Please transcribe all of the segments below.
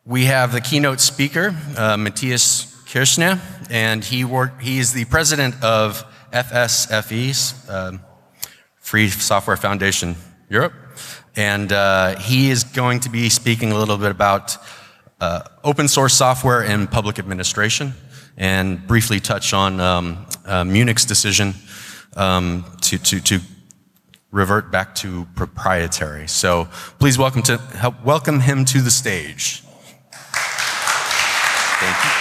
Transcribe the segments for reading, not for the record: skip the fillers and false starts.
We have the keynote speaker, Matthias Kirchner, and he is the president of FSFE, Free Software Foundation Europe, and he is going to be speaking a little bit about open source software and public administration, and briefly touch on Munich's decision to revert back to proprietary. So please welcome him to the stage. Thank you.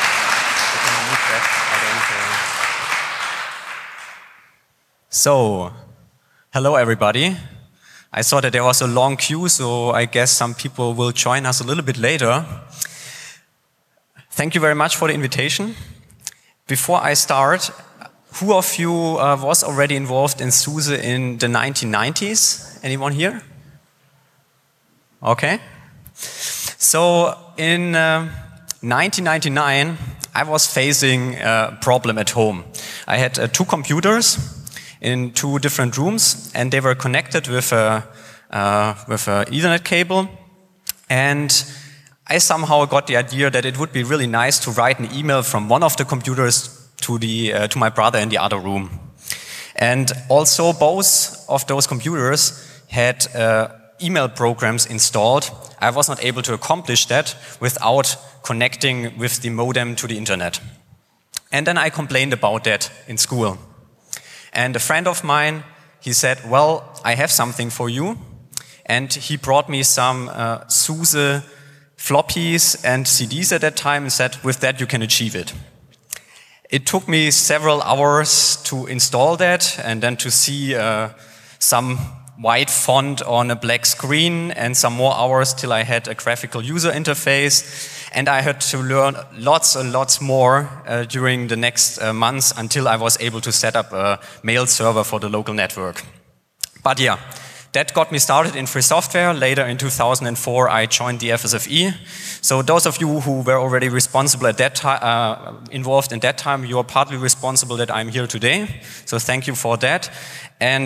So, hello everybody. I saw that there was a long queue, so I guess some people will join us a little bit later. Thank you very much for the invitation. Before I start, who of you was already involved in SUSE in the 1990s? Anyone here? Okay. So, in 1999, I was facing a problem at home. I had two computers in two different rooms, and they were connected with a Ethernet cable. And I somehow got the idea that it would be really nice to write an email from one of the computers to my brother in the other room. And also, both of those computers had email programs installed. I was not able to accomplish that without connecting with the modem to the internet. And then I complained about that in school. And a friend of mine, he said, well, I have something for you. And he brought me some SUSE floppies and CDs at that time and said, with that you can achieve it. It took me several hours to install that and then to see some white font on a black screen, and some more hours till I had a graphical user interface. And I had to learn lots and lots more during the next months until I was able to set up a mail server for the local network. But yeah, that got me started in free software. Later in 2004, I joined the FSFE. So those of you who were already responsible at that time, involved in that time, you are partly responsible that I'm here today. So thank you for that. And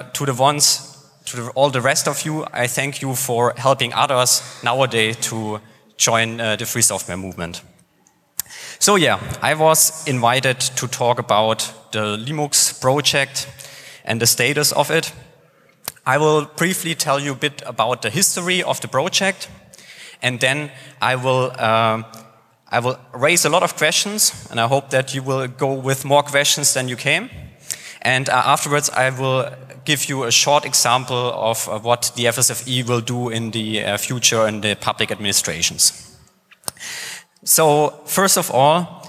to all the rest of you, I thank you for helping others nowadays to join the free software movement. So yeah, I was invited to talk about the Linux project and the status of it. I will briefly tell you a bit about the history of the project, and then I will raise a lot of questions, and I hope that you will go with more questions than you came. And afterwards, I will give you a short example of what the FSFE will do in the future in the public administrations. So, first of all,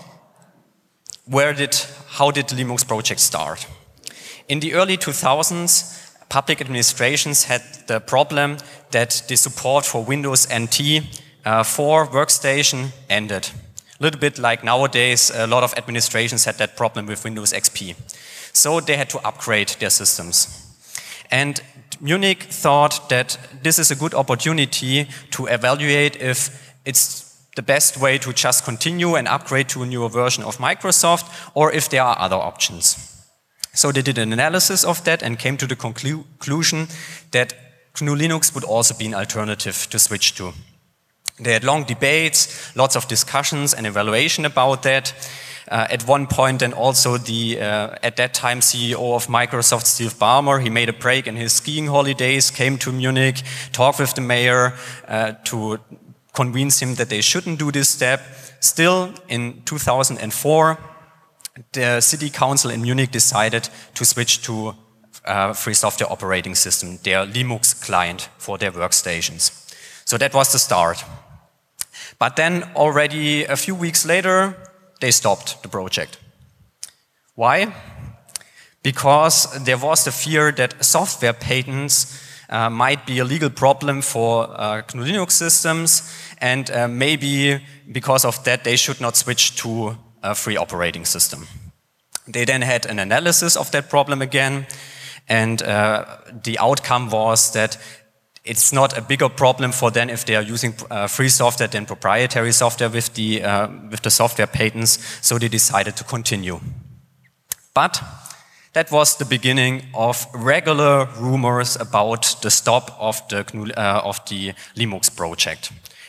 how did the Linux project start? In the early 2000s, public administrations had the problem that the support for Windows NT for workstation ended. A little bit like nowadays, a lot of administrations had that problem with Windows XP. So they had to upgrade their systems. And Munich thought that this is a good opportunity to evaluate if it's the best way to just continue and upgrade to a newer version of Microsoft, or if there are other options. So they did an analysis of that and came to the conclusion that GNU Linux would also be an alternative to switch to. They had long debates, lots of discussions and evaluation about that. At one point, then also the at that time CEO of Microsoft, Steve Ballmer, he made a break in his skiing holidays, came to Munich, talked with the mayor to convince him that they shouldn't do this step. Still, in 2004, the city council in Munich decided to switch to free software operating system, their Linux client for their workstations. So that was the start. But then already a few weeks later, they stopped the project. Why? Because there was the fear that software patents might be a legal problem for GNU Linux systems, and maybe because of that they should not switch to a free operating system. They then had an analysis of that problem again, and the outcome was that it's not a bigger problem for them if they are using free software than proprietary software with the software patents, so they decided to continue. But that was the beginning of regular rumors about the stop of the Linux project.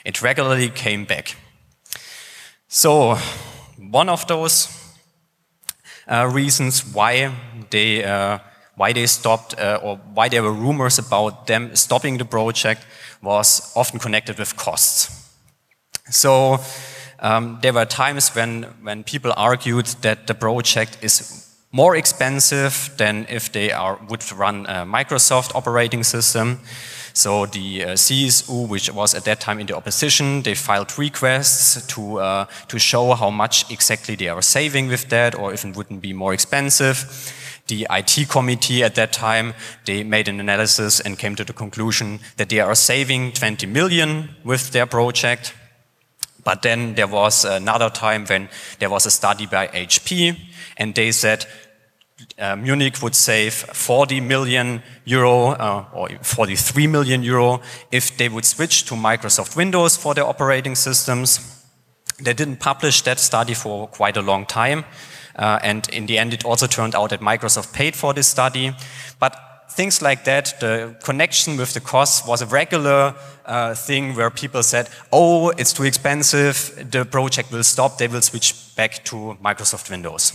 It regularly came back. So one of those reasons why they stopped or why there were rumors about them stopping the project was often connected with costs. So there were times when people argued that the project is more expensive than if they would run a Microsoft operating system. So the CSU, which was at that time in the opposition, they filed requests to show how much exactly they are saving with that, or if it wouldn't be more expensive. The IT committee at that time, they made an analysis and came to the conclusion that they are saving 20 million with their project. But then there was another time when there was a study by HP, and they said Munich would save 40 million euro or 43 million euro if they would switch to Microsoft Windows for their operating systems. They didn't publish that study for quite a long time. And in the end, it also turned out that Microsoft paid for this study. But things like that, the connection with the costs was a regular thing where people said, oh, it's too expensive, the project will stop, they will switch back to Microsoft Windows.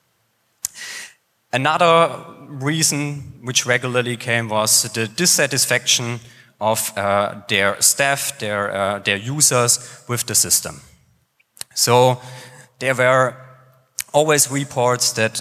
Another reason which regularly came was the dissatisfaction of their staff, their users with the system. So there were always reports that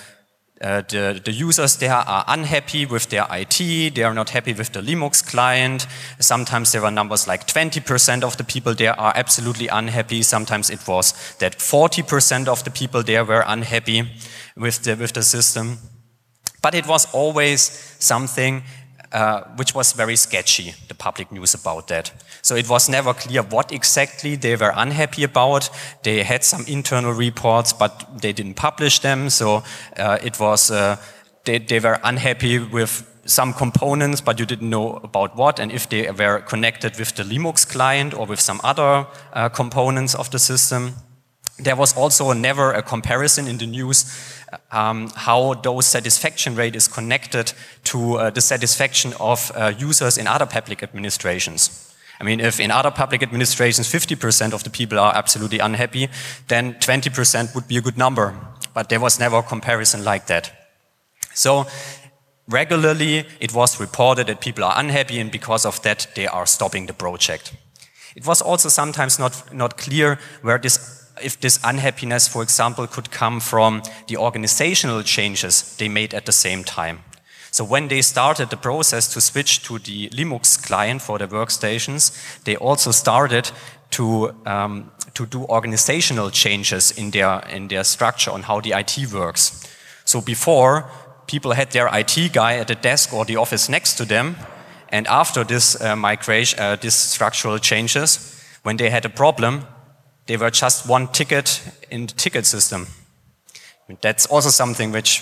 the users there are unhappy with their IT, they are not happy with the Linux client. Sometimes there were numbers like 20% of the people there are absolutely unhappy. Sometimes it was that 40% of the people there were unhappy with the system. But it was always something which was very sketchy, the public news about that. So it was never clear what exactly they were unhappy about. They had some internal reports, but they didn't publish them. So it was they were unhappy with some components, but you didn't know about what, and if they were connected with the Linux client or with some other components of the system. There was also never a comparison in the news how those satisfaction rate is connected to the satisfaction of users in other public administrations. I mean, if in other public administrations 50% of the people are absolutely unhappy, then 20% would be a good number. But there was never a comparison like that. So regularly it was reported that people are unhappy, and because of that they are stopping the project. It was also sometimes not clear where if this unhappiness, for example, could come from the organizational changes they made at the same time. So when they started the process to switch to the Linux client for the workstations, they also started to do organizational changes in their structure on how the IT works. So before, people had their IT guy at the desk or the office next to them, and after this migration, these structural changes, when they had a problem, they were just one ticket in the ticket system. That's also something which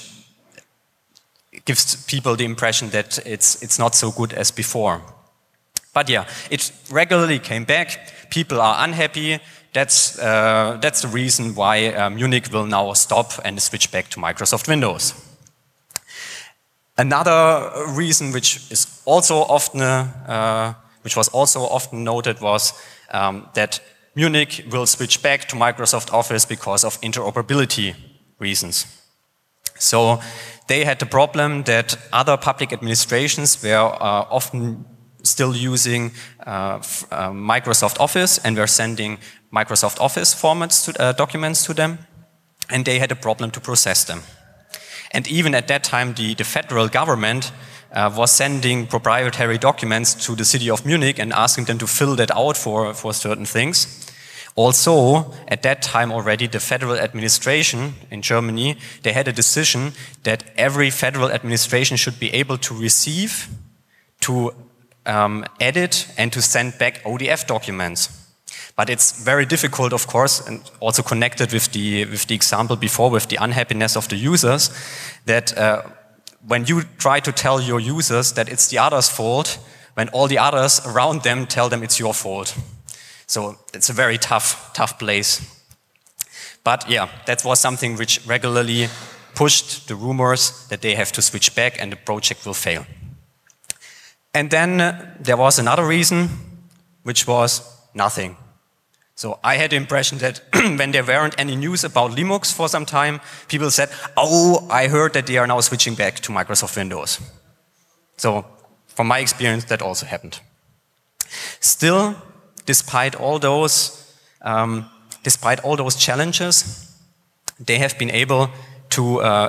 gives people the impression that it's not so good as before. But yeah, it regularly came back. People are unhappy. That's the reason why Munich will now stop and switch back to Microsoft Windows. Another reason which is also often which was also often noted was that Munich will switch back to Microsoft Office because of interoperability reasons. So they had the problem that other public administrations were often still using Microsoft Office and were sending Microsoft Office formats to documents to them, and they had a problem to process them. And even at that time, the federal government was sending proprietary documents to the city of Munich and asking them to fill that out for certain things. Also, at that time already, the federal administration in Germany, they had a decision that every federal administration should be able to receive, to edit, and to send back ODF documents. But it's very difficult, of course, and also connected with the example before, with the unhappiness of the users, that when you try to tell your users that it's the other's fault, when all the others around them tell them it's your fault. So it's a very tough place. But yeah, that was something which regularly pushed the rumors that they have to switch back and the project will fail. And then there was another reason, which was nothing. So I had the impression that when there weren't any news about Linux for some time, people said, oh, I heard that they are now switching back to Microsoft Windows. So from my experience, that also happened. Still, despite all those challenges, they have been able to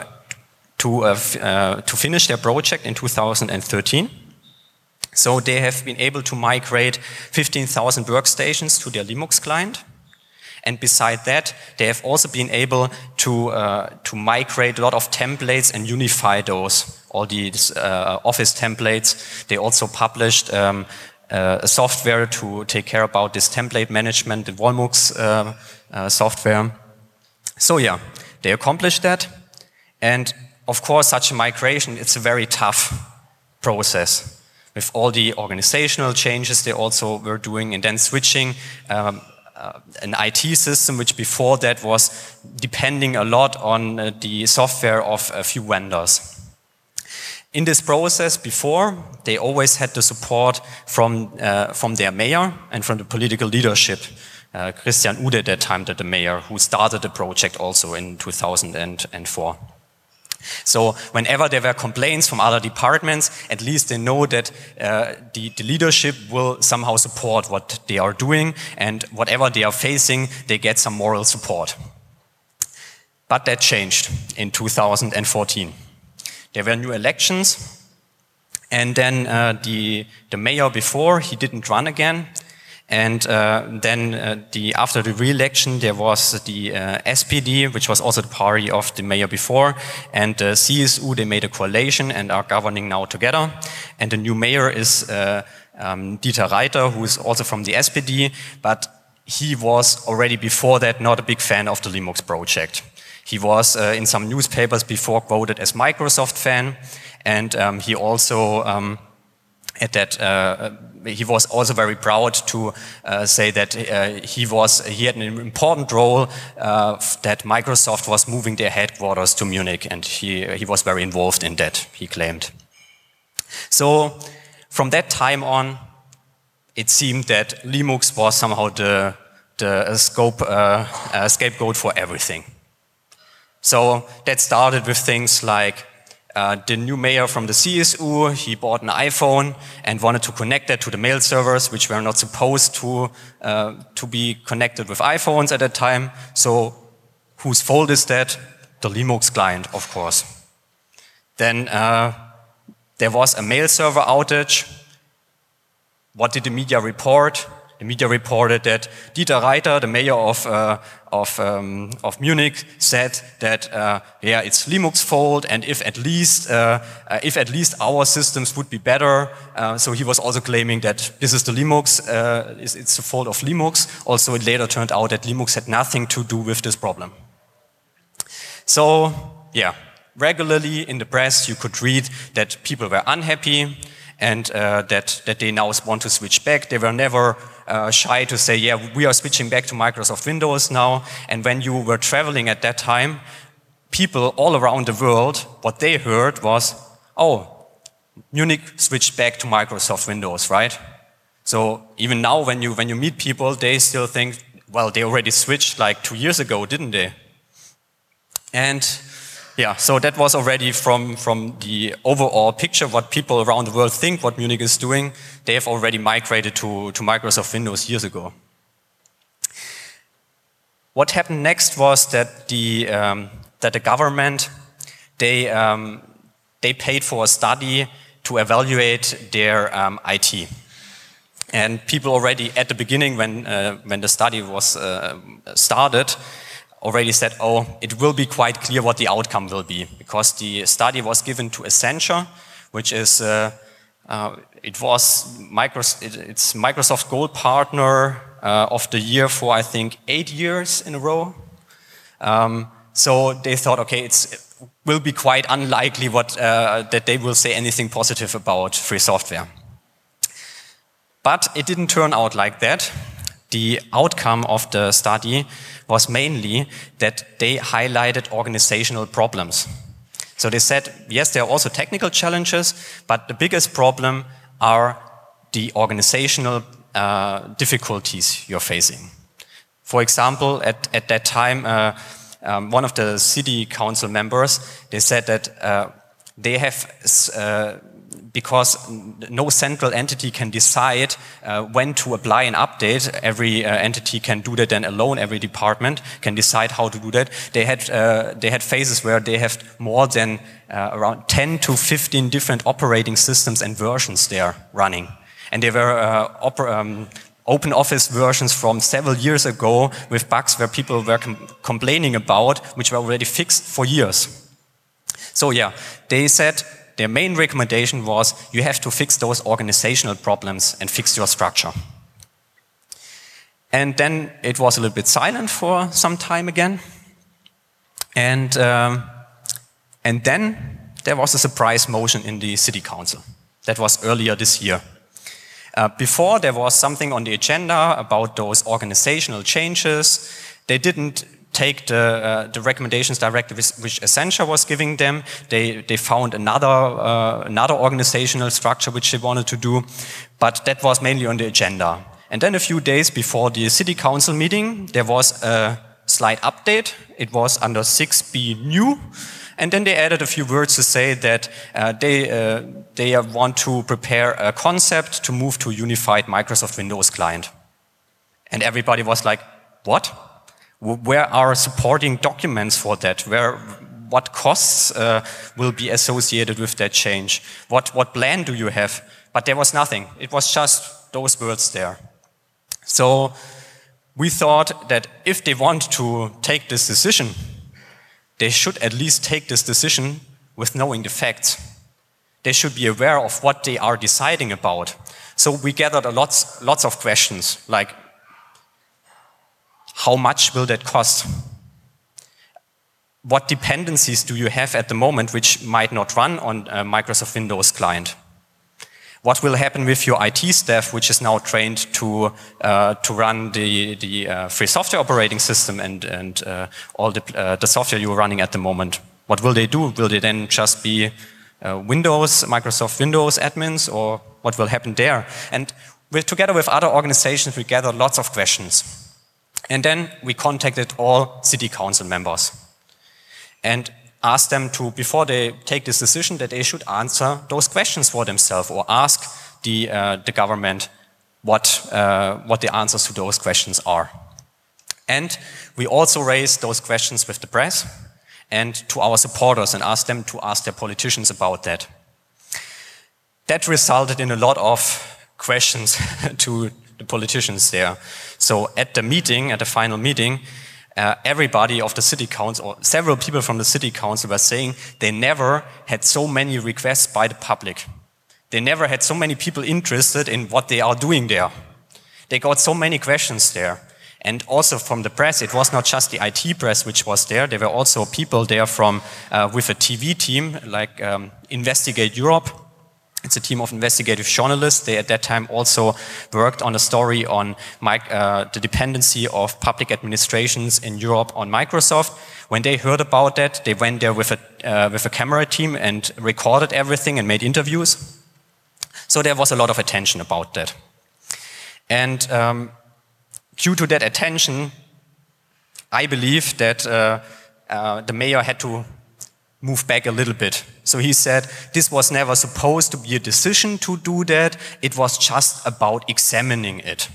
finish their project in 2013. So they have been able to migrate 15,000 workstations to their Linux client. And beside that, they have also been able to migrate a lot of templates and unify those, all these Office templates. They also published a software to take care about this template management, the Volmux software. So yeah, they accomplished that. And of course, such a migration, it's a very tough process with all the organizational changes they also were doing, and then switching an IT system which before that was depending a lot on the software of a few vendors. In this process before, they always had the support from their mayor and from the political leadership. Christian Ude at that time, the mayor, who started the project also in 2004. So whenever there were complaints from other departments, at least they know that the leadership will somehow support what they are doing, and whatever they are facing, they get some moral support. But that changed in 2014. There were new elections, and then the mayor before, he didn't run again. And then after the re-election, there was the SPD, which was also the party of the mayor before, and the CSU, they made a coalition and are governing now together. And the new mayor is Dieter Reiter, who is also from the SPD, but he was already before that not a big fan of the Linux project. He was in some newspapers before quoted as Microsoft fan, and he also he was also very proud to say that he had an important role that Microsoft was moving their headquarters to Munich, and he was very involved in that, he claimed. So from that time on, it seemed that Linux was somehow the scapegoat for everything. So that started with things like the new mayor from the CSU, he bought an iPhone and wanted to connect that to the mail servers, which were not supposed to be connected with iPhones at that time. So whose fault is that? The Linux client, of course. Then there was a mail server outage. What did the media report? The media reported that Dieter Reiter, the mayor of Munich, said that yeah, it's Linux fault, and if at least our systems would be better. So he was also claiming that this is the Linux, it's the fault of Linux. Also, it later turned out that Linux had nothing to do with this problem. So yeah, regularly in the press you could read that people were unhappy, and that they now want to switch back. They were never shy to say, yeah, we are switching back to Microsoft Windows now. And when you were traveling at that time, people all around the world, what they heard was, oh, Munich switched back to Microsoft Windows, right? So even now when you meet people, they still think, well, they already switched like 2 years ago, didn't they? And yeah, so that was already from the overall picture, what people around the world think what Munich is doing. They have already migrated to Microsoft Windows years ago. What happened next was that the government, they paid for a study to evaluate their IT. And people already at the beginning, when the study was started, already said, oh, it will be quite clear what the outcome will be, because the study was given to Accenture, which is it's Microsoft Gold Partner of the Year for I think 8 years in a row. So they thought, okay, it will be quite unlikely that they will say anything positive about free software. But it didn't turn out like that. The outcome of the study was mainly that they highlighted organizational problems. So they said, yes, there are also technical challenges, but the biggest problem are the organizational difficulties you're facing. For example, at that time, one of the city council members, they said that they have, because no central entity can decide when to apply an update, every entity can do that then alone, every department can decide how to do that. They had phases where they have more than around 10 to 15 different operating systems and versions there running. And they were open office versions from several years ago with bugs where people were complaining about, which were already fixed for years. So yeah, they said their main recommendation was you have to fix those organizational problems and fix your structure. And then it was a little bit silent for some time again. And then there was a surprise motion in the city council. That was earlier this year. Before there was something on the agenda about those organizational changes. They didn't take the recommendations directly which Accenture was giving them. They found another organizational structure which they wanted to do, but that was mainly on the agenda. And then a few days before the city council meeting, there was a slight update. It was under 6B new. And then they added a few words to say that they want to prepare a concept to move to a unified Microsoft Windows client. And everybody was like, what? Where are supporting documents for that? What costs will be associated with that change? What plan do you have? But there was nothing. It was just those words there. So we thought that if they want to take this decision, they should at least take this decision with knowing the facts. They should be aware of what they are deciding about. So we gathered lots of questions, like how much will that cost? What dependencies do you have at the moment which might not run on a Microsoft Windows client? What will happen with your IT staff, which is now trained to run the free software operating system and all the software you're running at the moment? What will they do? Will they then just be Microsoft Windows admins, or what will happen there? And together with other organizations, we gathered lots of questions. And then we contacted all city council members and ask them to, before they take this decision, that they should answer those questions for themselves, or ask the government what the answers to those questions are. And we also raised those questions with the press and to our supporters and asked them to ask their politicians about that. That resulted in a lot of questions to the politicians there. So at the meeting, at the final meeting, everybody of the city council, or several people from the city council, were saying they never had so many requests by the public. They never had so many people interested in what they are doing there. They got so many questions there. And also from the press, it was not just the IT press which was there. There were also people there from with a TV team like Investigate Europe. It's a team of investigative journalists. They at that time also worked on a story on the dependency of public administrations in Europe on Microsoft. When they heard about that, they went there with a camera team and recorded everything and made interviews. So there was a lot of attention about that. And due to that attention, I believe that the mayor had to move back a little bit. So he said, this was never supposed to be a decision to do that. It was just about examining it.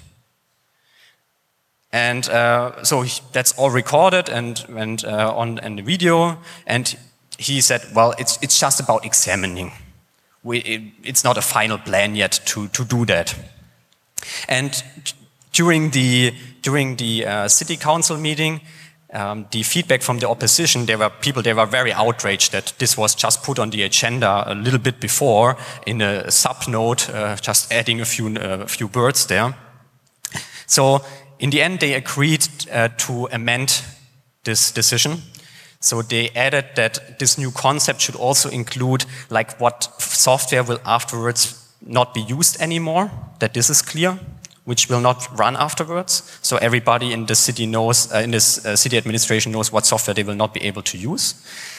And so that's all recorded and on the video. And he said, well, it's just about examining. It's not a final plan yet to do that. And during the city council meeting, the feedback from the opposition, there were people, they were very outraged that this was just put on the agenda a little bit before in a sub-note, just adding a few words there. So in the end, they agreed to amend this decision. So they added that this new concept should also include like what software will afterwards not be used anymore, that this is clear, which will not run afterwards. So everybody in the city knows, in this city administration knows what software they will not be able to use.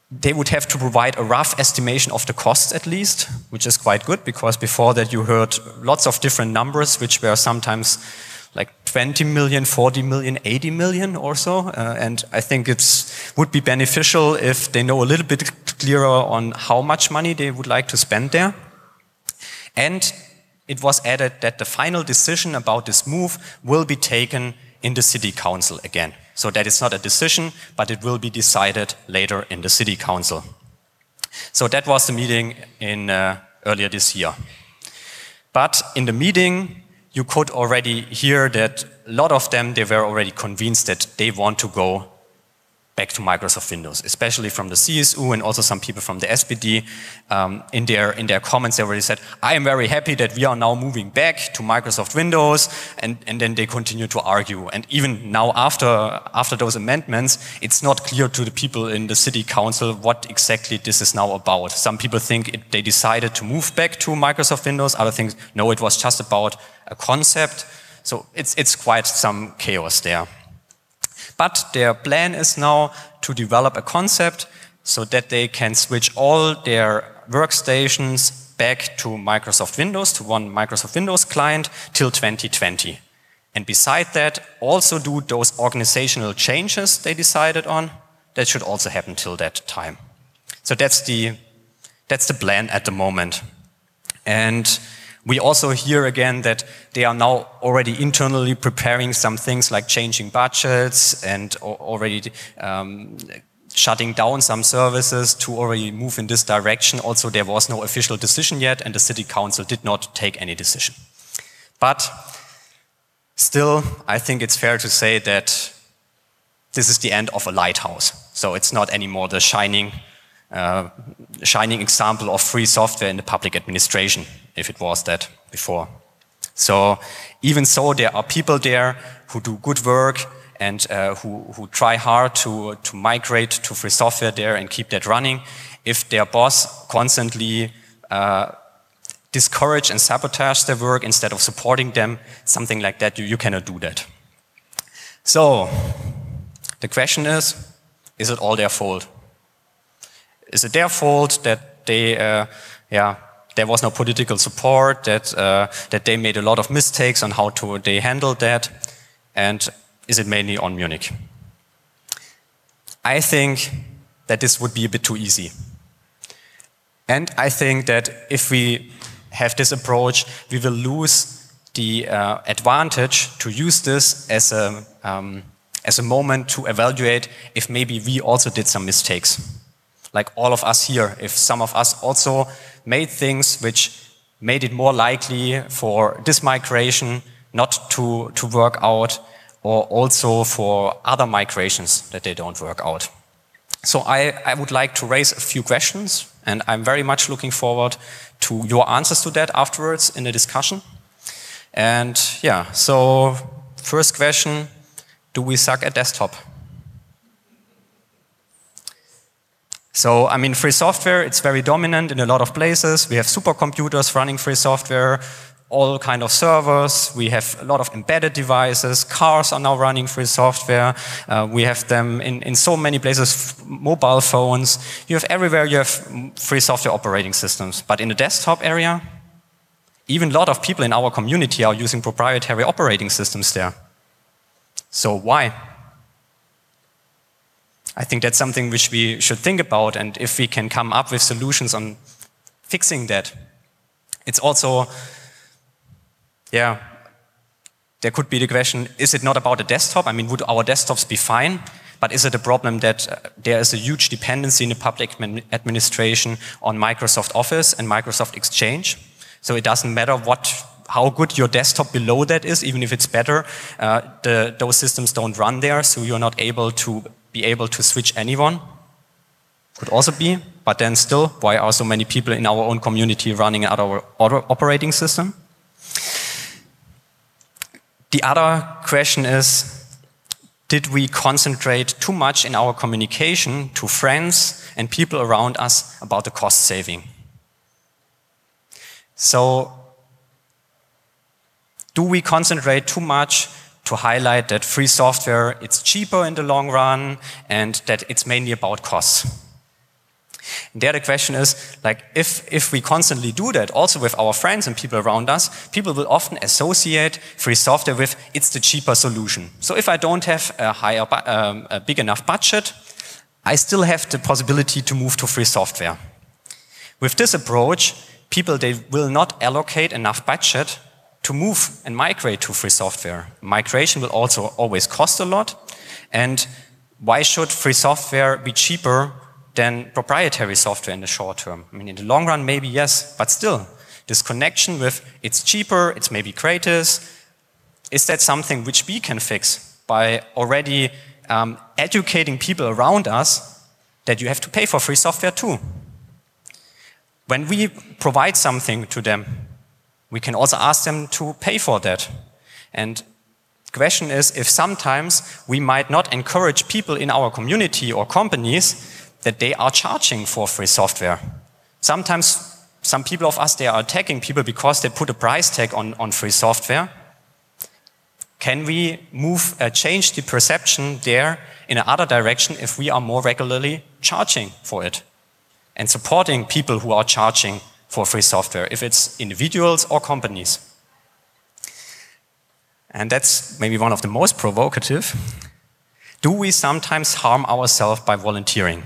they would have to provide a rough estimation of the costs at least, which is quite good because before that you heard lots of different numbers, which were sometimes like 20 million, 40 million, 80 million or so. And I think it would be beneficial if they know a little bit clearer on how much money they would like to spend there. And it was added that the final decision about this move will be taken in the city council again. So that is not a decision, but it will be decided later in the city council. So that was the meeting in earlier this year. But in the meeting, you could already hear that a lot of them, they were already convinced that they want to go back to Microsoft Windows, especially from the CSU and also some people from the SPD. In their comments, they already said, I am very happy that we are now moving back to Microsoft Windows, and then they continue to argue. And even now after those amendments, it's not clear to the people in the city council what exactly this is now about. Some people think they decided to move back to Microsoft Windows, others think, no, it was just about a concept. So it's quite some chaos there. But their plan is now to develop a concept so that they can switch all their workstations back to Microsoft Windows, to one Microsoft Windows client till 2020. And beside that, also do those organizational changes they decided on. That should also happen till that time. So that's the plan at the moment. And we also hear again that they are now already internally preparing some things like changing budgets and already shutting down some services to already move in this direction. Also, there was no official decision yet, and the city council did not take any decision. But still, I think it's fair to say that this is the end of a lighthouse. So it's not anymore the shining example of free software in the public administration, if it was that before. So even so, there are people there who do good work and who try hard to migrate to free software there and keep that running. If their boss constantly discourage and sabotage their work instead of supporting them, something like that, you cannot do that. So the question is it all their fault? Is it their fault that there was no political support, that they made a lot of mistakes on how they handled that? And is it mainly on Munich? I think that this would be a bit too easy. And I think that if we have this approach, we will lose the advantage to use this as a moment to evaluate if maybe we also did some mistakes. Like all of us here, if some of us also made things which made it more likely for this migration not to work out, or also for other migrations that they don't work out. So I would like to raise a few questions, and I'm very much looking forward to your answers to that afterwards in the discussion. And yeah, so first question, do we suck at desktop? So, I mean, free software, it's very dominant in a lot of places. We have supercomputers running free software, all kind of servers. We have a lot of embedded devices. Cars are now running free software. We have them in so many places, mobile phones. You have everywhere, you have free software operating systems. But in the desktop area, even a lot of people in our community are using proprietary operating systems there. So why? I think that's something which we should think about, and if we can come up with solutions on fixing that. It's also, there could be the question, is it not about the desktop? I mean, would our desktops be fine? But is it a problem that there is a huge dependency in the public administration on Microsoft Office and Microsoft Exchange? So it doesn't matter how good your desktop below that is, even if it's better, those systems don't run there, so you're not able to switch anyone. Could also be, but then still, why are so many people in our own community running our operating system? The other question is, did we concentrate too much in our communication to friends and people around us about the cost saving? So, do we concentrate too much to highlight that free software, it's cheaper in the long run and that it's mainly about costs? And there the question is, like, if we constantly do that, also with our friends and people around us, people will often associate free software with it's the cheaper solution. So if I don't have a big enough budget, I still have the possibility to move to free software. With this approach, people, they will not allocate enough budget to move and migrate to free software. Migration will also always cost a lot. And why should free software be cheaper than proprietary software in the short term? I mean, in the long run, maybe yes, but still, this connection with it's cheaper, it's maybe gratis, is that something which we can fix by already educating people around us that you have to pay for free software too? When we provide something to them, we can also ask them to pay for that. And the question is if sometimes we might not encourage people in our community or companies that they are charging for free software. Sometimes some people of us, they are attacking people because they put a price tag on free software. Can we change the perception there in another direction if we are more regularly charging for it and supporting people who are charging for free software, if it's individuals or companies? And that's maybe one of the most provocative. Do we sometimes harm ourselves by volunteering?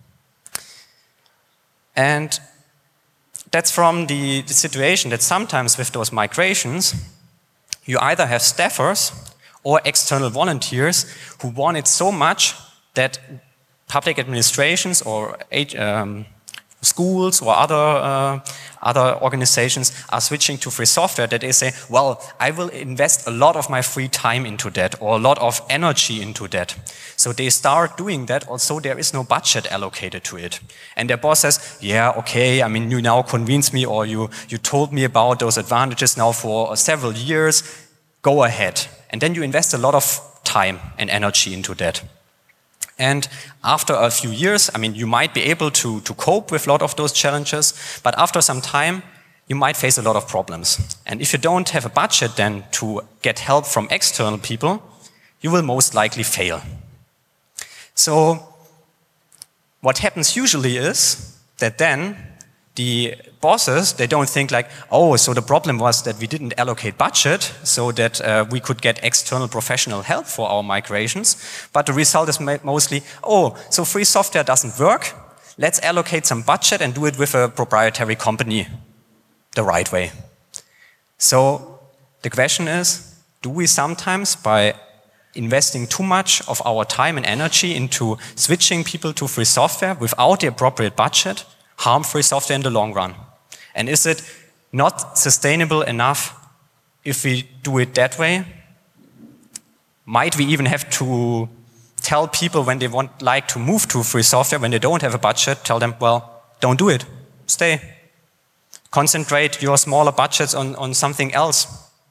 And that's from the situation that sometimes with those migrations, you either have staffers or external volunteers who want it so much that public administrations or schools or other organizations are switching to free software, that they say, well, I will invest a lot of my free time into that or a lot of energy into that. So they start doing that, also there is no budget allocated to it. And their boss says, yeah, okay, I mean, you now convinced me or you told me about those advantages now for several years, go ahead. And then you invest a lot of time and energy into that. And after a few years, I mean, you might be able to cope with a lot of those challenges, but after some time, you might face a lot of problems. And if you don't have a budget then to get help from external people, you will most likely fail. So what happens usually is that then the bosses, they don't think like, oh, so the problem was that we didn't allocate budget so that we could get external professional help for our migrations. But the result is mostly, oh, so free software doesn't work. Let's allocate some budget and do it with a proprietary company the right way. So the question is, do we sometimes, by investing too much of our time and energy into switching people to free software without the appropriate budget, harm free software in the long run? And is it not sustainable enough if we do it that way? Might we even have to tell people when they like to move to free software, when they don't have a budget, tell them, well, don't do it, stay. Concentrate your smaller budgets on something else.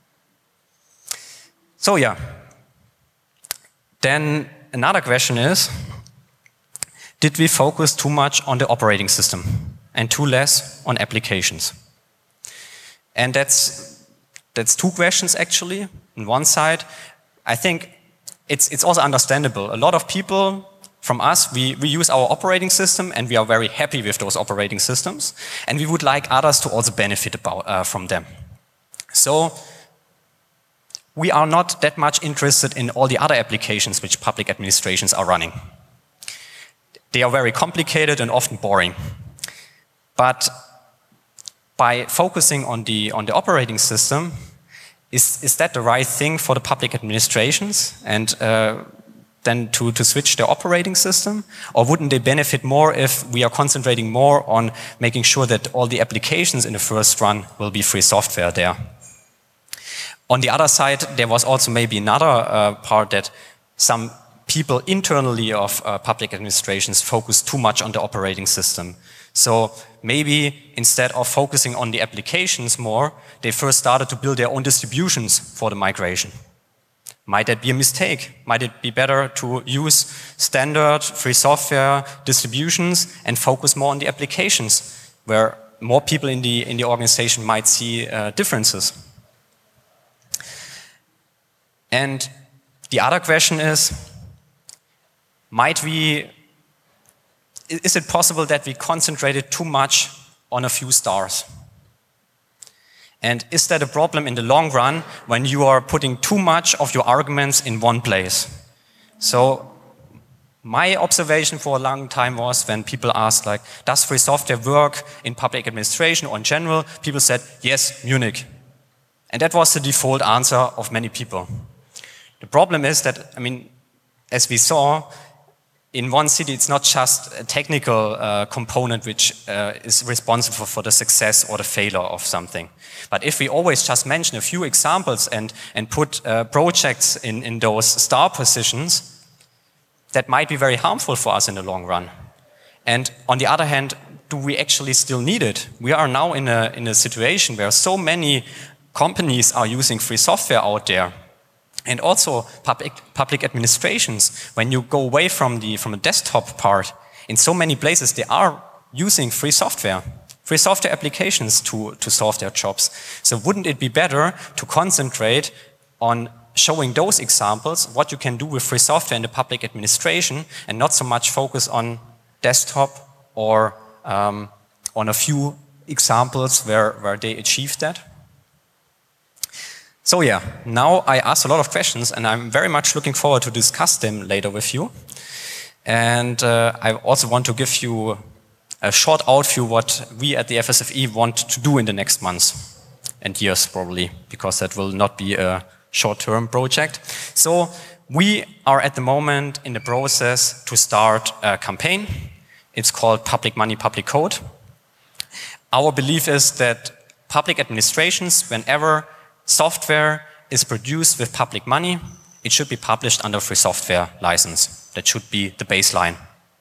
So yeah. Then another question is, did we focus too much on the operating system and too less on applications? And that's two questions actually. On one side, I think it's also understandable. A lot of people from us, we use our operating system and we are very happy with those operating systems. And we would like others to also benefit from them. So we are not that much interested in all the other applications which public administrations are running. They are very complicated and often boring. But by focusing on the operating system, is that the right thing for the public administrations and then to switch their operating system? Or wouldn't they benefit more if we are concentrating more on making sure that all the applications in the first run will be free software there? On the other side, there was also maybe another part that some people internally of public administrations focus too much on the operating system. So maybe instead of focusing on the applications more, they first started to build their own distributions for the migration. Might that be a mistake? Might it be better to use standard free software distributions and focus more on the applications, where more people in the organization might see differences? And the other question is, might we is it possible that we concentrated too much on a few stars? And is that a problem in the long run when you are putting too much of your arguments in one place? So my observation for a long time was when people asked, like, does free software work in public administration or in general? People said, yes, Munich. And that was the default answer of many people. The problem is that, I mean, as we saw, in one city, it's not just a technical component which is responsible for the success or the failure of something. But if we always just mention a few examples and put projects in those star positions, that might be very harmful for us in the long run. And on the other hand, do we actually still need it? We are now in a situation where so many companies are using free software out there. And also public administrations, when you go away from the desktop part, in so many places they are using free software applications to solve their jobs. So wouldn't it be better to concentrate on showing those examples, what you can do with free software in the public administration, and not so much focus on desktop or on a few examples where they achieved that? So yeah, now I asked a lot of questions and I'm very much looking forward to discuss them later with you. And I also want to give you a short overview what we at the FSFE want to do in the next months and years probably, because that will not be a short-term project. So we are at the moment in the process to start a campaign. It's called Public Money, Public Code. Our belief is that public administrations, whenever software is produced with public money, it should be published under free software license. That should be the baseline.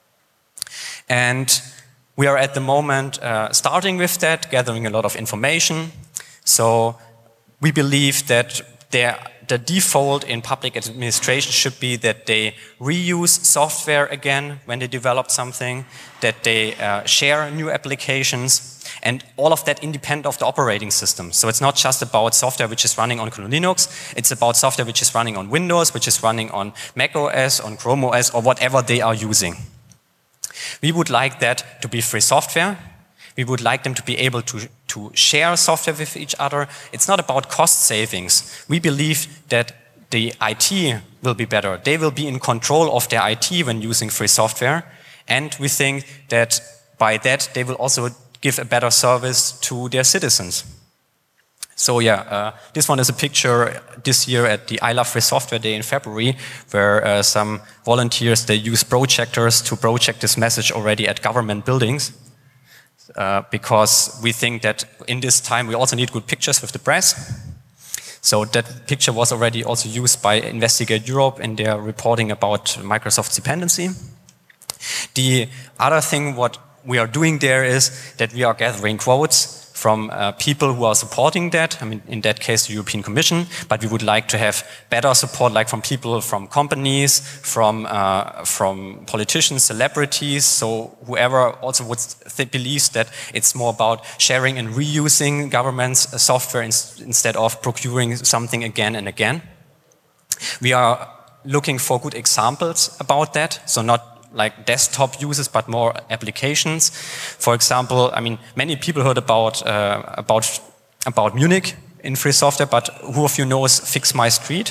And we are at the moment starting with that, gathering a lot of information. So we believe that the default in public administration should be that they reuse software again when they develop something, that they share new applications, and all of that independent of the operating system. So it's not just about software which is running on GNU Linux, it's about software which is running on Windows, which is running on Mac OS, on Chrome OS, or whatever they are using. We would like that to be free software. We would like them to be able to share software with each other. It's not about cost savings. We believe that the IT will be better. They will be in control of their IT when using free software. And we think that by that they will also give a better service to their citizens. So yeah, this one is a picture this year at the I Love Free Software Day in February, where some volunteers, they use projectors to project this message already at government buildings. Because we think that in this time we also need good pictures with the press. So that picture was already also used by Investigate Europe in their reporting about Microsoft's dependency. The other thing what we are doing there is that we are gathering quotes from people who are supporting that. I mean, in that case, the European Commission, but we would like to have better support, like from people, from companies, from politicians, celebrities. So whoever also would believes that it's more about sharing and reusing government's software instead of procuring something again and again. We are looking for good examples about that. So not like desktop users, but more applications. For example, I mean, many people heard about Munich in free software, but who of you knows Fix My Street?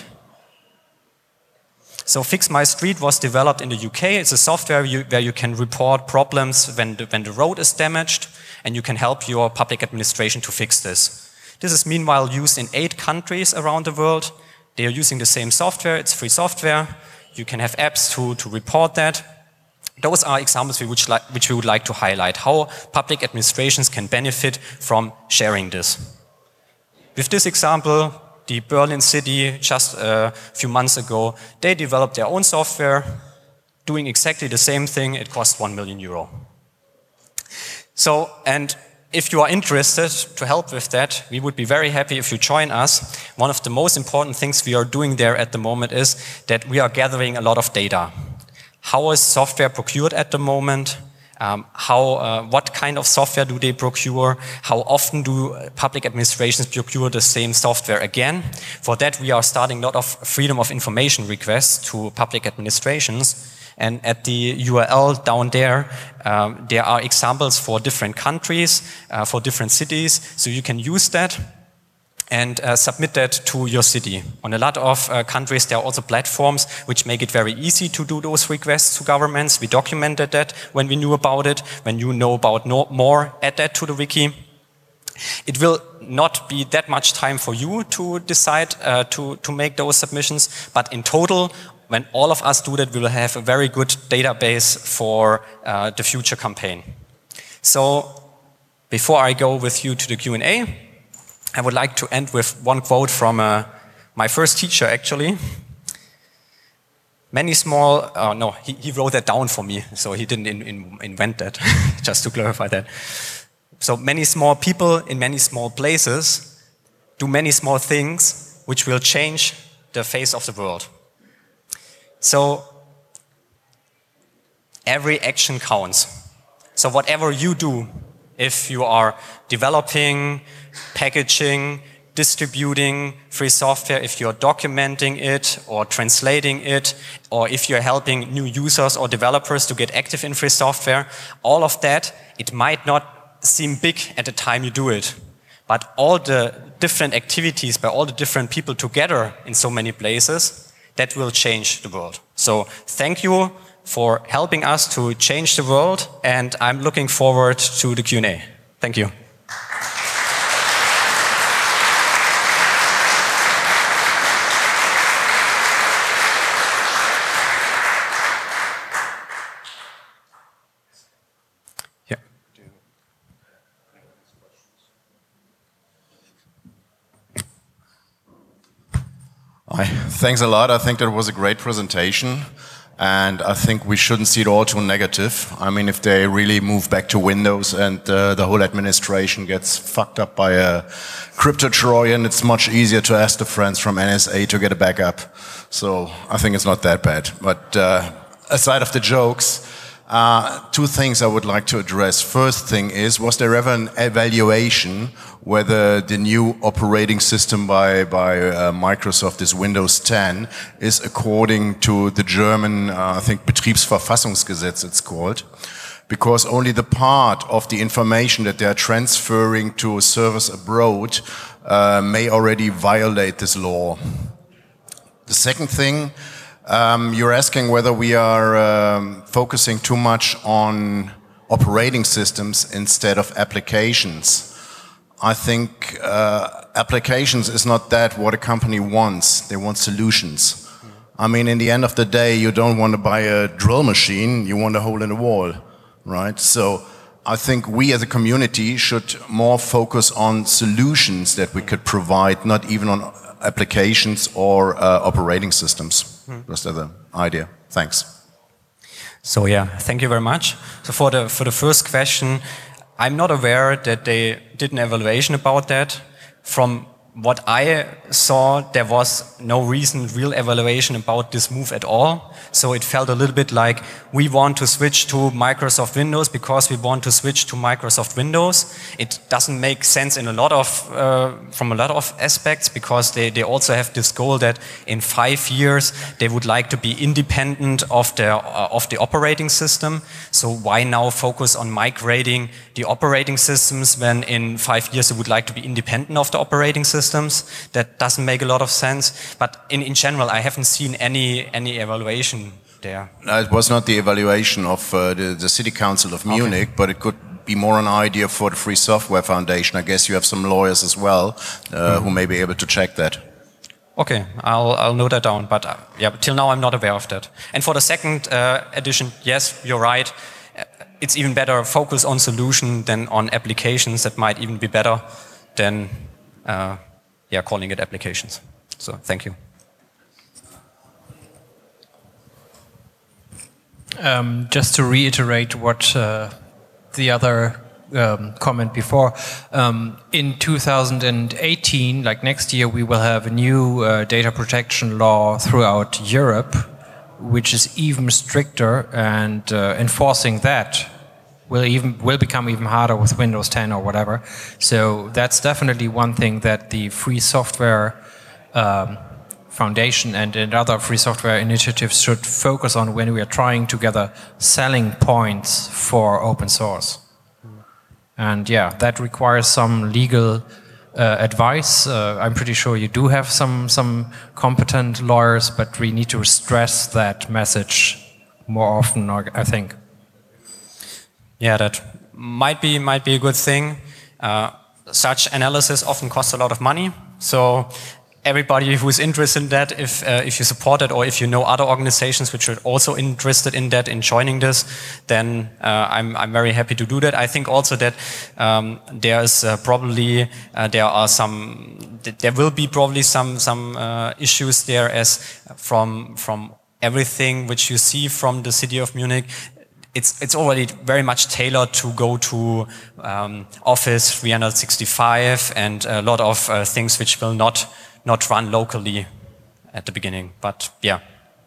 So Fix My Street was developed in the UK. It's a software where you can report problems when the road is damaged, and you can help your public administration to fix this. This is meanwhile used in 8 countries around the world. They are using the same software. It's free software. You can have apps to report that. Those are examples which we would like to highlight, how public administrations can benefit from sharing this. With this example, the Berlin city, just a few months ago, they developed their own software, doing exactly the same thing. It cost €1 million. So, and if you are interested to help with that, we would be very happy if you join us. One of the most important things we are doing there at the moment is that we are gathering a lot of data. How is software procured at the moment? What kind of software do they procure? How often do public administrations procure the same software again? For that, we are starting a lot of freedom of information requests to public administrations. And at the URL down there, there are examples for different countries, for different cities, so you can use that and submit that to your city. On a lot of countries, there are also platforms which make it very easy to do those requests to governments. We documented that when we knew about it. When you know about more, add that to the wiki. It will not be that much time for you to decide to make those submissions, but in total, when all of us do that, we will have a very good database for the future campaign. So, before I go with you to the Q&A, I would like to end with one quote from my first teacher, actually. Many small, no, he wrote that down for me, so he didn't invent that, just to clarify that. So many small people in many small places do many small things which will change the face of the world. So every action counts. So whatever you do, if you are developing, packaging, distributing free software, if you're documenting it or translating it, or if you're helping new users or developers to get active in free software, all of that, it might not seem big at the time you do it. But all the different activities by all the different people together in so many places, that will change the world. So thank you for helping us to change the world, and I'm looking forward to the Q&A. Thank you. Thanks a lot. I think that was a great presentation, and I think we shouldn't see it all too negative. I mean, if they really move back to Windows and the whole administration gets fucked up by a crypto-Trojan, it's much easier to ask the friends from NSA to get a backup. So I think it's not that bad. But aside of the jokes, two things I would like to address. First thing is, was there ever an evaluation whether the new operating system by Microsoft, this Windows 10, is according to the German, I think, Betriebsverfassungsgesetz it's called, because only the part of the information that they are transferring to servers abroad may already violate this law. The second thing, you're asking whether we are focusing too much on operating systems instead of applications. I think applications is not that what a company wants. They want solutions. I mean, in the end of the day, you don't want to buy a drill machine, you want a hole in the wall, right? So I think we as a community should more focus on solutions that we could provide, not even on applications or operating systems. That's the idea. Thanks. So yeah, thank you very much. So for the first question, I'm not aware that they did an evaluation about that. From what I saw, there was no real evaluation about this move at all. So it felt a little bit like we want to switch to Microsoft Windows because we want to switch to Microsoft Windows. It doesn't make sense in from a lot of aspects, because they also have this goal that in 5 years they would like to be independent of the operating system. So why now focus on migrating the operating systems when in 5 years they would like to be independent of the operating systems? That doesn't make a lot of sense. But in general, I haven't seen any evaluation there. No, it was not the evaluation of the City Council of Munich, but it could be more an idea for the Free Software Foundation. I guess you have some lawyers as well who may be able to check that. Okay, I'll note that down. But yeah, till now I'm not aware of that. And for the second edition, yes, you're right. It's even better focus on solution than on applications. That might even be better than calling it applications. So thank you. Just to reiterate what the other comment before, in 2018, like next year, we will have a new data protection law throughout Europe, which is even stricter, and enforcing that will become even harder with Windows 10 or whatever. So that's definitely one thing that the free software Foundation and other free software initiatives should focus on when we are trying to gather selling points for open source. And yeah, that requires some legal advice. I'm pretty sure you do have some competent lawyers, but we need to stress that message more often, I think. Yeah, that might be a good thing. Such analysis often costs a lot of money, so everybody who is interested in that, if you support it or if you know other organizations which are also interested in that, in joining this, then I'm very happy to do that. I think also that there's probably there will be probably some issues there, as from everything which you see from the city of Munich. It's already very much tailored to go to Office 365 and a lot of things which will not run locally at the beginning, but yeah.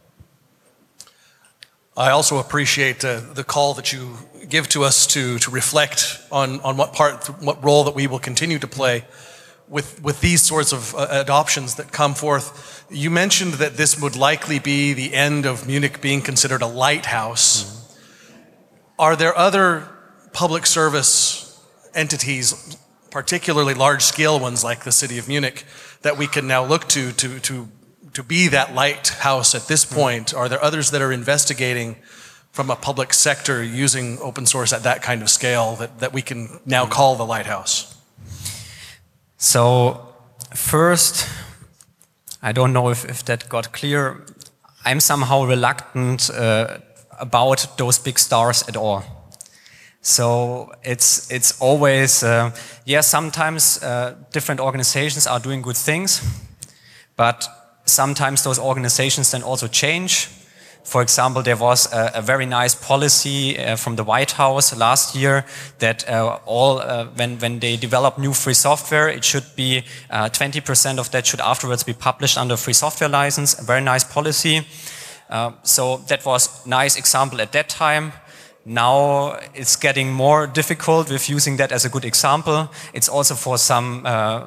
I also appreciate the call that you give to us to reflect on what role that we will continue to play with these sorts of adoptions that come forth. You mentioned that this would likely be the end of Munich being considered a lighthouse. Mm-hmm. Are there other public service entities, particularly large-scale ones like the City of Munich, that we can now look to be that lighthouse at this point? Are there others that are investigating from a public sector using open source at that kind of scale that we can now call the lighthouse? So first, I don't know if that got clear. I'm somehow reluctant about those big stars at all. So it's always, sometimes different organizations are doing good things, but sometimes those organizations then also change. For example, there was a very nice policy from the White House last year that when they develop new free software, it should be 20% of that should afterwards be published under a free software license. A very nice policy. So that was a nice example at that time. Now it's getting more difficult with using that as a good example. It's also for some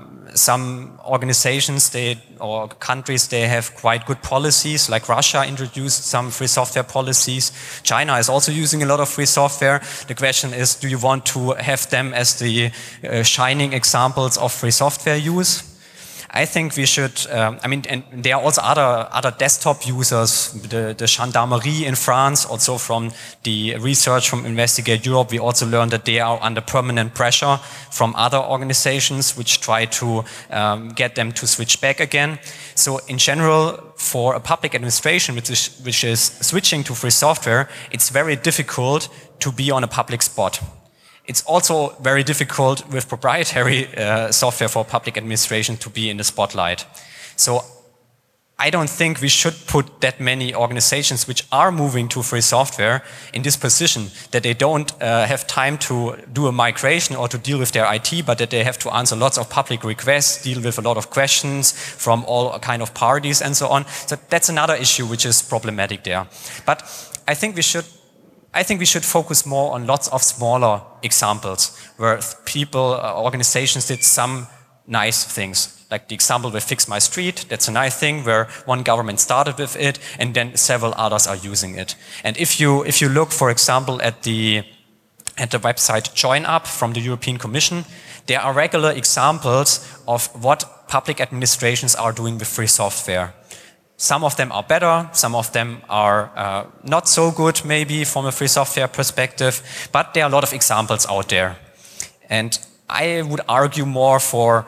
organizations or countries, they have quite good policies, like Russia introduced some free software policies. China is also using a lot of free software. The question is, do you want to have them as the shining examples of free software use? I think we should, and there are also other desktop users, the Gendarmerie in France, also from the research from Investigate Europe, we also learned that they are under permanent pressure from other organizations which try to get them to switch back again. So in general, for a public administration which is switching to free software, it's very difficult to be on a public spot. It's also very difficult with proprietary software for public administration to be in the spotlight. So I don't think we should put that many organizations which are moving to free software in this position, that they don't have time to do a migration or to deal with their IT, but that they have to answer lots of public requests, deal with a lot of questions from all kind of parties and so on. So that's another issue which is problematic there. But I think we should focus more on lots of smaller examples where people, organizations did some nice things. Like the example with Fix My Street, that's a nice thing where one government started with it and then several others are using it. And if you look, for example, at the website JoinUp from the European Commission, there are regular examples of what public administrations are doing with free software. Some of them are better, some of them are not so good maybe from a free software perspective, but there are a lot of examples out there. And I would argue more for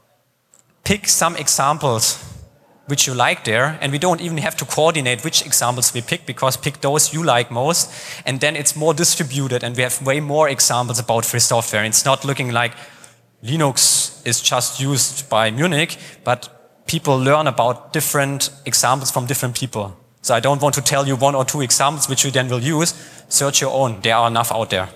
pick some examples which you like there, and we don't even have to coordinate which examples we pick, because pick those you like most, and then it's more distributed and we have way more examples about free software. It's not looking like Linux is just used by Munich, but people learn about different examples from different people. So I don't want to tell you one or two examples which you then will use. Search your own. There are enough out there.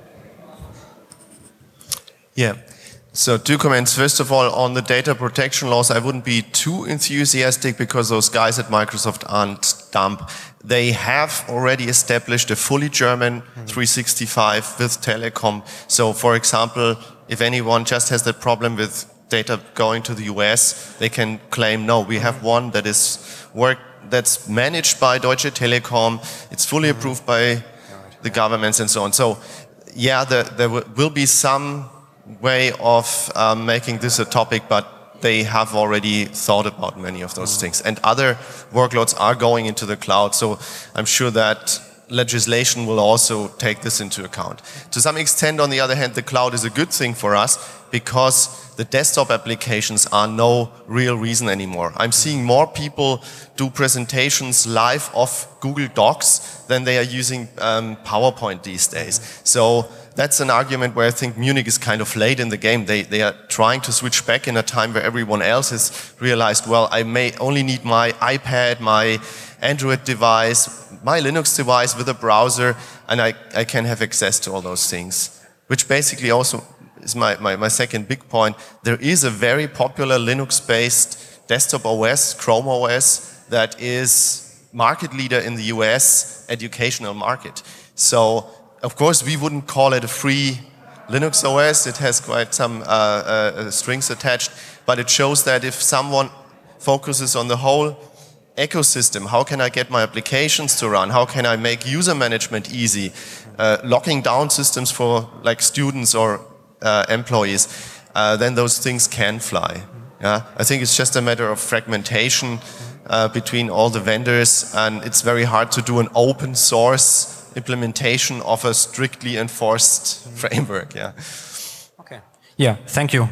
Yeah. So 2 comments. First of all, on the data protection laws, I wouldn't be too enthusiastic because those guys at Microsoft aren't dumb. They have already established a fully German 365 with Telecom. So for example, if anyone just has that problem with data going to the US, they can claim, no, we have one that is that's managed by Deutsche Telekom, it's fully approved by the governments and so on. So yeah, there will be some way of making this a topic, but they have already thought about many of those things. And other workloads are going into the cloud, so I'm sure that legislation will also take this into account. To some extent, on the other hand, the cloud is a good thing for us because the desktop applications are no real reason anymore. I'm seeing more people do presentations live off Google Docs than they are using PowerPoint these days. So that's an argument where I think Munich is kind of late in the game. They are trying to switch back in a time where everyone else has realized, well, I may only need my iPad, my Android device, my Linux device with a browser, and I can have access to all those things. Which basically also is my second big point. There is a very popular Linux-based desktop OS, Chrome OS, that is market leader in the US educational market. So, of course, we wouldn't call it a free Linux OS. It has quite some strings attached, but it shows that if someone focuses on the whole ecosystem, how can I get my applications to run? How can I make user management easy? Locking down systems for like students or employees, then those things can fly. Yeah? I think it's just a matter of fragmentation between all the vendors, and it's very hard to do an open source implementation of a strictly enforced framework. Yeah. Okay. Yeah, thank you.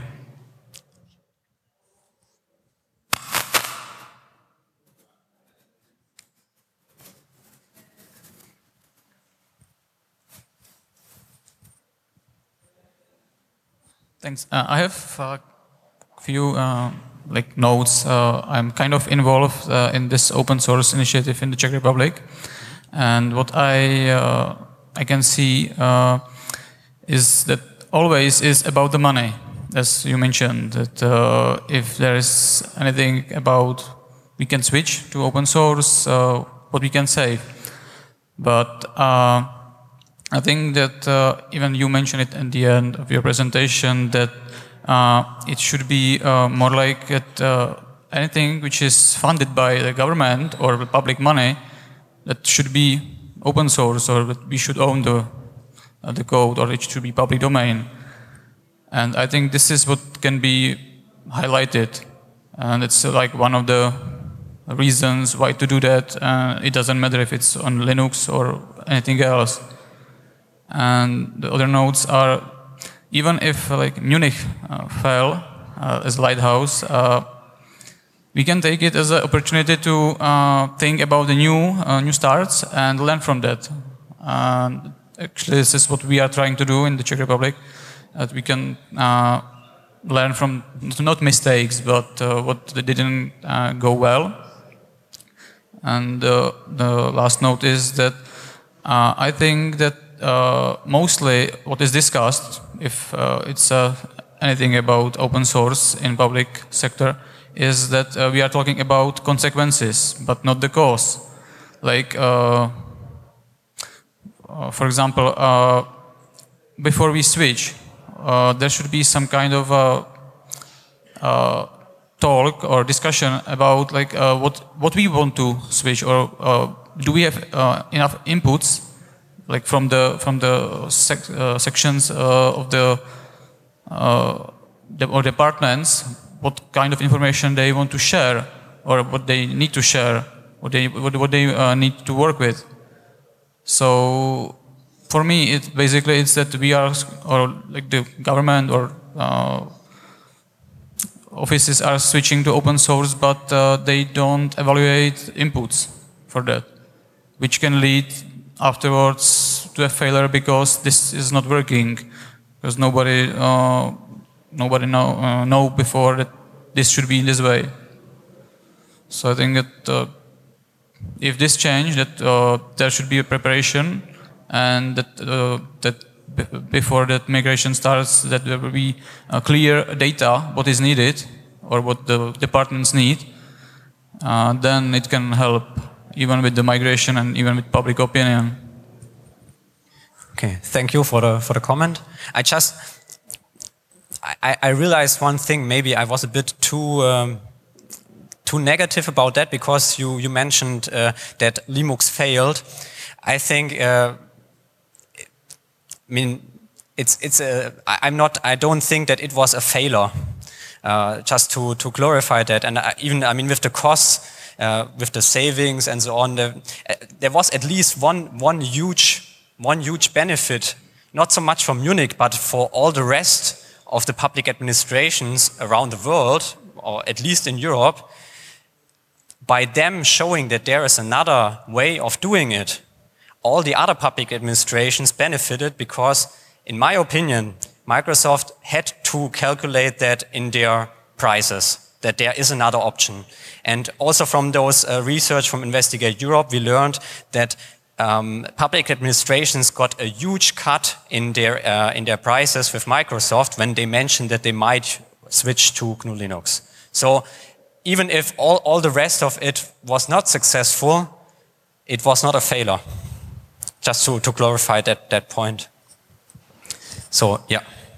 Thanks. I have a few notes. I'm kind of involved in this open source initiative in the Czech Republic, and what I can see is that always is about the money, as you mentioned. That if there is anything about we can switch to open source, what we can save, but. I think that even you mentioned it at the end of your presentation that it should be more like anything which is funded by the government or the public money that should be open source, or that we should own the code, or it should be public domain. And I think this is what can be highlighted, and it's like one of the reasons why to do that. It doesn't matter if it's on Linux or anything else. And the other notes are, even if like Munich fell as lighthouse, we can take it as an opportunity to think about the new starts and learn from that. Actually, this is what we are trying to do in the Czech Republic, that we can learn from not mistakes, but what didn't go well. And the last note is that I think that mostly what is discussed, if it's anything about open source in public sector, is that we are talking about consequences, but not the cause. Like, for example, before we switch, there should be some kind of talk or discussion about like what we want to switch, or do we have enough inputs, like from the sections of the or departments, what kind of information they want to share, or what they need to share, what they need to work with. So for me, it's that we are, or like the government or offices are switching to open source, but they don't evaluate inputs for that, which can lead afterwards to a failure because this is not working, because nobody know before that this should be in this way. So I think that if this change, that there should be a preparation, and that before that migration starts, that there will be clear data what is needed or what the departments need. Then it can help even with the migration and even with public opinion. Okay, thank you for the comment. I realized one thing. Maybe I was a bit too negative about that, because you mentioned that Linux failed. I think. I mean, I don't think that it was a failure. Just to clarify that, and I mean, with the costs, with the savings and so on, there was at least one huge benefit, not so much for Munich, but for all the rest of the public administrations around the world, or at least in Europe, by them showing that there is another way of doing it. All the other public administrations benefited because, in my opinion, Microsoft had to calculate that in their prices, that there is another option. And also from those research from Investigate Europe, we learned that public administrations got a huge cut in their prices with Microsoft when they mentioned that they might switch to GNU Linux. So even if all the rest of it was not successful, it was not a failure. Just to clarify that point. So, yeah.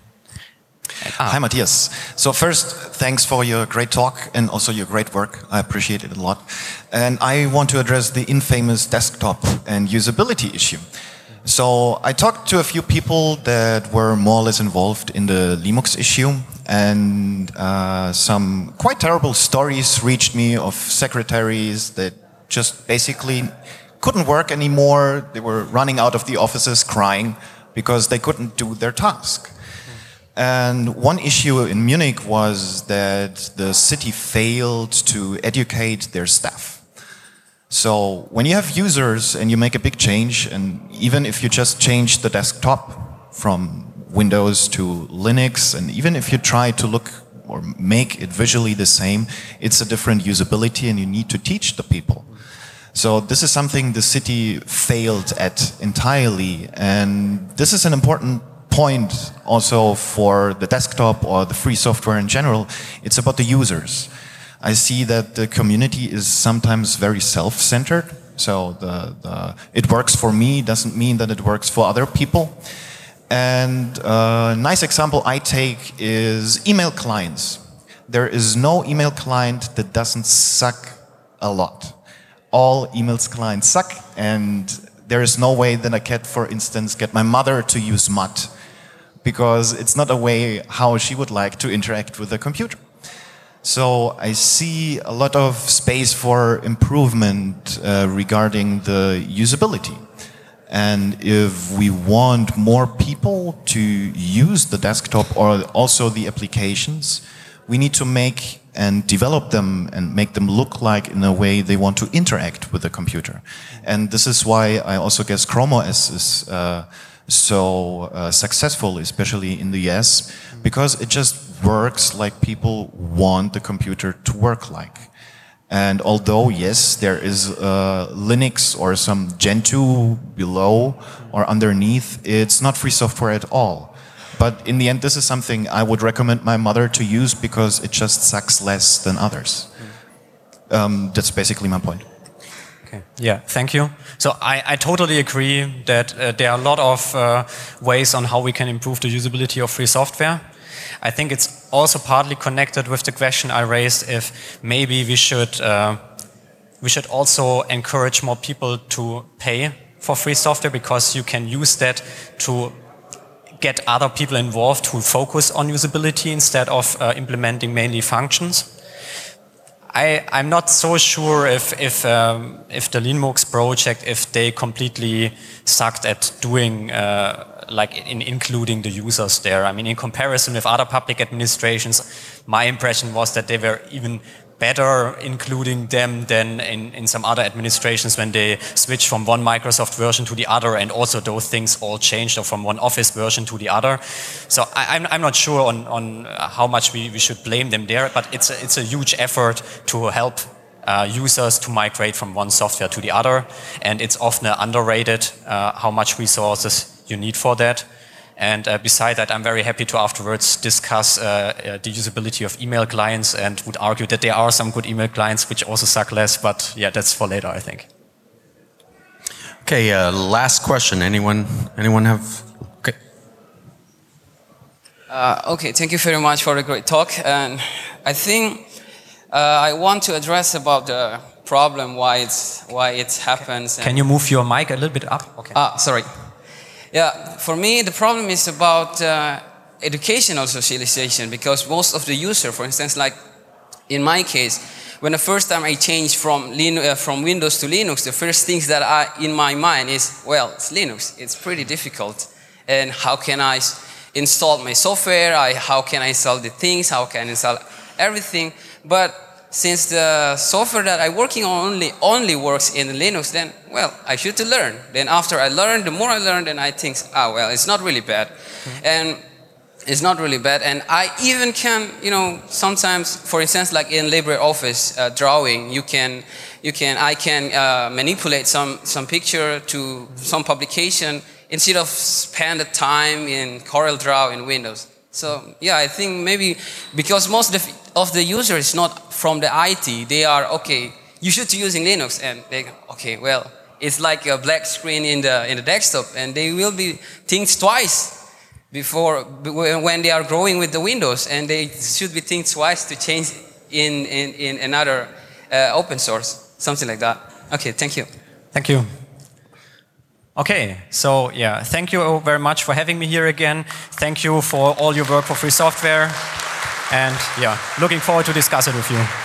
Hi, Matthias. So first, thanks for your great talk and also your great work. I appreciate it a lot. And I want to address the infamous desktop and usability issue. So I talked to a few people that were more or less involved in the Linux issue, and some quite terrible stories reached me of secretaries that just basically couldn't work anymore. They were running out of the offices crying because they couldn't do their task. And one issue in Munich was that the city failed to educate their staff. So when you have users and you make a big change, and even if you just change the desktop from Windows to Linux, and even if you try to look or make it visually the same, it's a different usability and you need to teach the people. So this is something the city failed at entirely, and this is an important point also for the desktop or the free software in general. It's about the users. I see that the community is sometimes very self-centered. So it works for me doesn't mean that it works for other people. And a nice example I take is email clients. There is no email client that doesn't suck a lot. All emails clients suck, and there is no way that I can, for instance, get my mother to use MUT, because it's not a way how she would like to interact with the computer. So I see a lot of space for improvement regarding the usability. And if we want more people to use the desktop or also the applications, we need to make and develop them and make them look like in a way they want to interact with the computer. And this is why I also guess Chrome OS is so successful, especially in the US, because it just works like people want the computer to work like. And although, yes, there is Linux or some Gentoo below or underneath, it's not free software at all. But in the end, this is something I would recommend my mother to use because it just sucks less than others. That's basically my point. Okay. Yeah, thank you. So I totally agree that there are a lot of ways on how we can improve the usability of free software. I think it's also partly connected with the question I raised, if maybe we should also encourage more people to pay for free software, because you can use that to get other people involved who focus on usability instead of implementing mainly functions. I'm not so sure if the Linux project, if they completely sucked at doing including the users there. I mean, in comparison with other public administrations, my impression was that they were even better including them than in some other administrations when they switched from one Microsoft version to the other, and also those things all changed, or from one Office version to the other. So I'm not sure on how much we should blame them there, but it's a huge effort to help users to migrate from one software to the other, and it's often underrated how much resources you need for that. And beside that, I'm very happy to afterwards discuss the usability of email clients, and would argue that there are some good email clients which also suck less, but yeah, that's for later, I think. Okay, last question. Anyone have? Okay. Okay, thank you very much for the great talk. And I think I want to address about the problem why it happens. Can you move your mic a little bit up? Okay. Sorry. Yeah, for me the problem is about educational socialization, because most of the user, for instance, like in my case, when the first time I changed from Windows to Linux, the first things that are in my mind is, well, it's Linux. It's pretty difficult. And how can I install my software? How can I install the things? How can I install everything? But since the software that I'm working on only works in Linux, then, well, I should learn. Then after I learn, the more I learn, then I think, well, it's not really bad. And it's not really bad. And I even can, sometimes, for instance, like in LibreOffice drawing, I can manipulate some picture to some publication instead of spend the time in CorelDRAW in Windows. So yeah, I think maybe because most of the user is not from the IT, they are, okay, you should be using Linux, and they go, okay, well, it's like a black screen in the desktop, and they will be think twice when they are growing with the Windows, and they should be think twice to change in another open source, something like that. Okay, thank you. Thank you. Okay, so yeah, thank you very much for having me here again. Thank you for all your work for free software. And yeah, looking forward to discuss it with you.